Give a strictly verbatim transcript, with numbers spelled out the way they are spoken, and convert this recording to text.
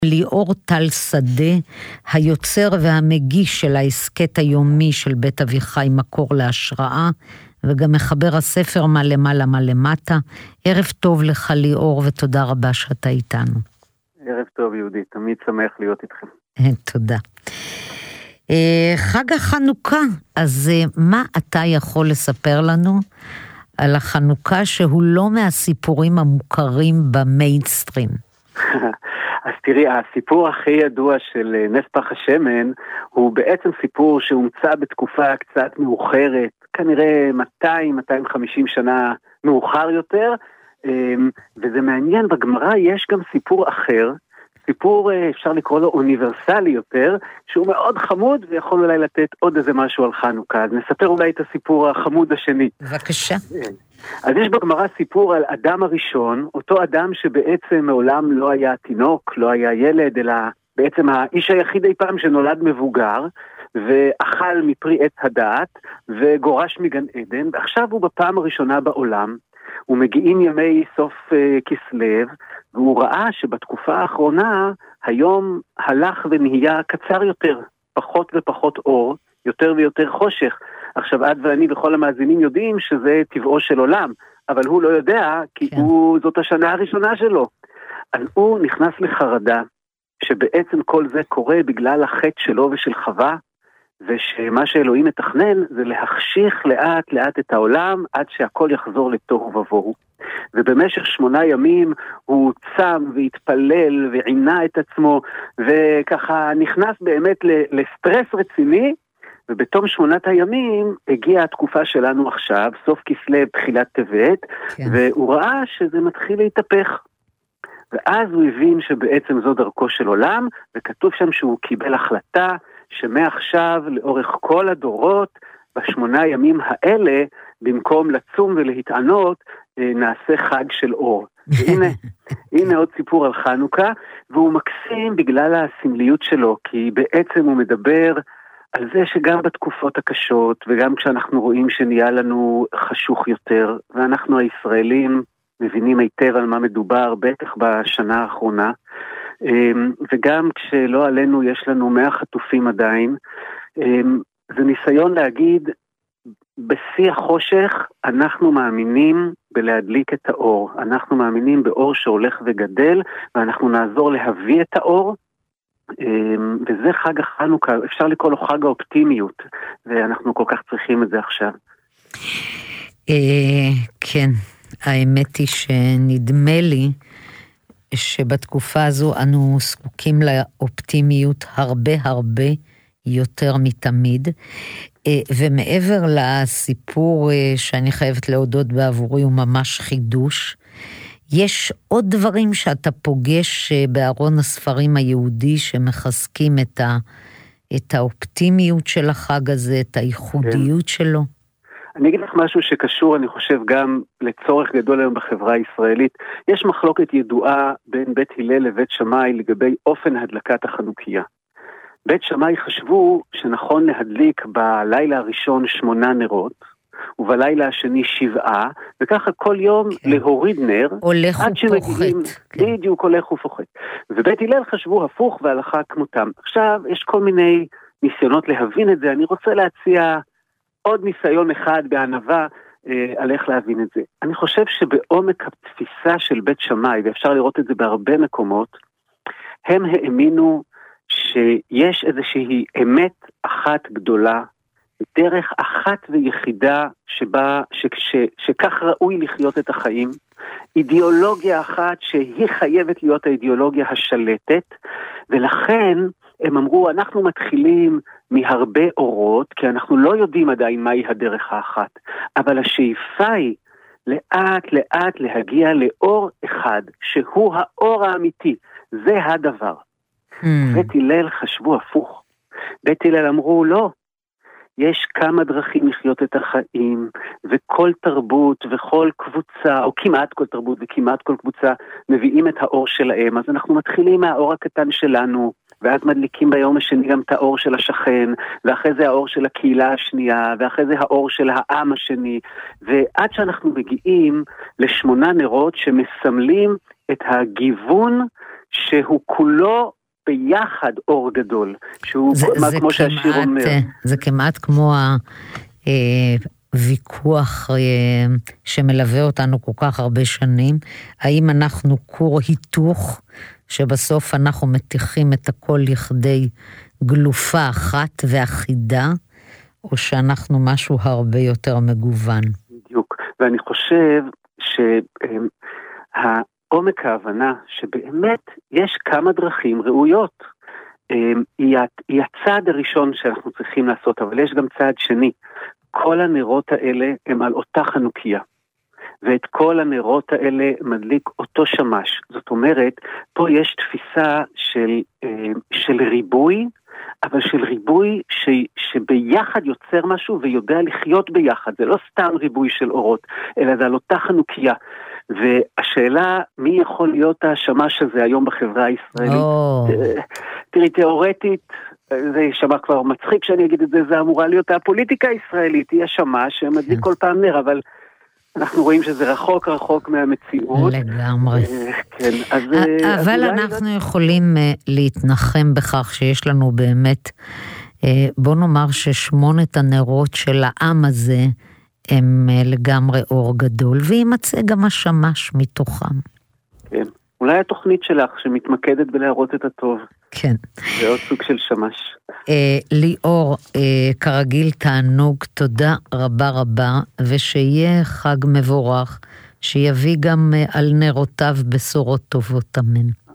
ליאור טל שדה, היוצר והמגיש של העסקת היומי של בית אביחי מקור להשראה, וגם מחבר הספר מה למעלה מה למטה. ערב טוב לך ליאור, ותודה רבה שאתה איתנו. ערב טוב יהודית, תמיד שמח להיות איתכם. תודה. חג החנוכה, אז מה אתה יכול לספר לנו על החנוכה שהוא לא מהסיפורים המוכרים במיינסטרים? אז תראי, הסיפור הכי ידוע של נס פח השמן הוא בעצם סיפור שהומצא בתקופה קצת מאוחרת, כנראה מאתיים מאתיים וחמישים שנה מאוחר יותר, וזה מעניין, בגמרא יש גם סיפור אחר, סיפור אפשר לקרוא לו אוניברסלי יותר, שהוא מאוד חמוד ויכול אולי לתת עוד איזה משהו על חנוכה, אז נספר אולי את הסיפור החמוד השני. בבקשה. אז יש בגמרא סיפור על אדם הראשון, אותו אדם שבעצם מעולם לא היה תינוק, לא היה ילד, אלא בעצם האיש היחיד אי פעם שנולד מבוגר, ואכל מפרי עץ הדעת, וגורש מגן עדן, ועכשיו הוא בפעם הראשונה בעולם, ומגיעים ימי סוף uh, כסלו, והוא ראה שבתקופה האחרונה, היום הלך ונהיה קצר יותר, פחות ופחות אור, יותר ויותר חושך. עכשיו עד ואני וכל המאזינים יודעים שזה טבעו של עולם, אבל הוא לא יודע, כי כן. הוא, זאת השנה הראשונה שלו. אז הוא נכנס לחרדה, שבעצם כל זה קורה בגלל החטא שלו ושל חווה, ושמה שאלוהים מתכנן זה להחשיך לאט לאט את העולם, עד שהכל יחזור לתוהו ובוהו. ובמשך שמונה ימים הוא צם והתפלל ועינה את עצמו, וככה נכנס באמת לסטרס רציני, ובתום שמונת הימים הגיעה התקופה שלנו עכשיו, סוף כסלו תחילת טבת, כן. והוא ראה שזה מתחיל להתהפך. ואז הוא הבין שבעצם זו דרכו של עולם, וכתוב שם שהוא קיבל החלטה, שמעכשיו לאורך כל הדורות, בשמונה ימים האלה, במקום לצום ולהתענות, נעשה חג של אור. והנה, הנה עוד סיפור על חנוכה, והוא מקסים בגלל הסמליות שלו, כי בעצם הוא מדבר על זה שגם בתקופות הקשות, וגם כשאנחנו רואים שנהיה לנו חשוך יותר, ואנחנו הישראלים מבינים היטב על מה מדובר, בטח בשנה האחרונה, וגם כשלא עלינו יש לנו מאה חטופים עדיין, זה ניסיון להגיד, בשיא החושך אנחנו מאמינים בלהדליק את האור, אנחנו מאמינים באור שהולך וגדל, ואנחנו נעזור להביא את האור, וזה חג החנוכה, אפשר לקרוא לו חג האופטימיות, ואנחנו כל כך צריכים את זה עכשיו. כן, האמת היא שנדמה לי שבתקופה הזו אנו זקוקים לאופטימיות הרבה הרבה יותר מתמיד, ומעבר לסיפור שאני חייבת להודות בעבורי הוא ממש חידוש, יש עוד דברים שאתה פוגש בארון הספרים היהודי שמחזקים את, ה, את האופטימיות של החג הזה, את הייחודיות כן. שלו? אני אגיד לך משהו שקשור, אני חושב, גם לצורך גדול היום בחברה הישראלית. יש מחלוקת ידועה בין בית הלל לבית שמאי לגבי אופן הדלקת החנוכיה. בית שמאי חשבו שנכון להדליק בלילה הראשון שמונה נרות, ובלילה השני שבעה, וככה כל יום כן. להוריד נר, הולך ופוחת. כן. בדיוק הולך ופוחת. ובית הלל חשבו הפוך והלכה כמותם. עכשיו יש כל מיני ניסיונות להבין את זה, אני רוצה להציע עוד ניסיון אחד בענווה אה, על איך להבין את זה. אני חושב שבעומק התפיסה של בית שמאי, ואפשר לראות את זה בהרבה מקומות, הם האמינו שיש איזושהי אמת אחת גדולה, דרך אחת ויחידה שבה, ש, ש, שכך ראוי לחיות את החיים, אידיאולוגיה אחת שהיא חייבת להיות האידיאולוגיה השלטת, ולכן הם אמרו, אנחנו מתחילים מהרבה אורות, כי אנחנו לא יודעים עדיין מהי הדרך האחת, אבל השאיפה היא לאט לאט להגיע לאור אחד, שהוא האור האמיתי, זה הדבר. Mm. בית הלל חשבו הפוך, בית הלל אמרו, לא, יש כמה דרכים לחיות את החיים, וכל תרבות וכל קבוצה, או כמעט כל תרבות וכמעט כל קבוצה, מביאים את האור שלהם, אז אנחנו מתחילים מהאור הקטן שלנו, ואז מדליקים ביום השני גם את האור של השכן, ואחרי זה האור של הקהילה השנייה, ואחרי זה האור של העם השני, ועד שאנחנו מגיעים לשמונה נרות שמסמלים את הגיוון שהוא כולו ביחד אור גדול, שהוא זה, מה, זה כמו כמעט, שהשיר אומר. זה כמעט כמו הוויכוח שמלווה אותנו כל כך הרבה שנים, האם אנחנו כור היתוך, שבסוף אנחנו מתיחים את הכל לכדי גלופה אחת ואחידה, או שאנחנו משהו הרבה יותר מגוון. בדיוק, ואני חושב שהעומק ההבנה שבאמת יש כמה דרכים ראויות, היא הצעד הראשון שאנחנו צריכים לעשות, אבל יש גם צעד שני. כל הנרות האלה הם על אותה חנוכיה, ואת כל הנרות האלה מדליק אותו שמש. זאת אומרת, פה יש תפיסה של, של ריבוי, אבל של ריבוי ש, שביחד יוצר משהו ויודע לחיות ביחד. זה לא סתם ריבוי של אורות, אלא זה על אותה חנוכיה. והשאלה, מי יכול להיות השמש הזה היום בחברה הישראלית? Oh. תראי, תיאורטית, זה יישמע כבר מצחיק שאני אגיד את זה, זה אמורה להיות הפוליטיקה הישראלית, היא השמש שמדליק כל פעם נר, אבל אנחנו רואים שזה רחוק רחוק מהמציאות. לגמרי. כן, אז... אבל אנחנו יכולים להתנחם בכך שיש לנו באמת, בוא נאמר ששמונת הנרות של העם הזה, הם לגמרי אור גדול, וימצא גם השמש מתוכם. כן, אולי התוכנית שלך שמתמקדת בלהראות את הטוב. כן. זה עוד סוג של שמש. אה, ליאור, אה, כרגיל תענוג, תודה רבה רבה, ושיהיה חג מבורך, שיביא גם אה, על נרותיו בשורות טובות, אמן.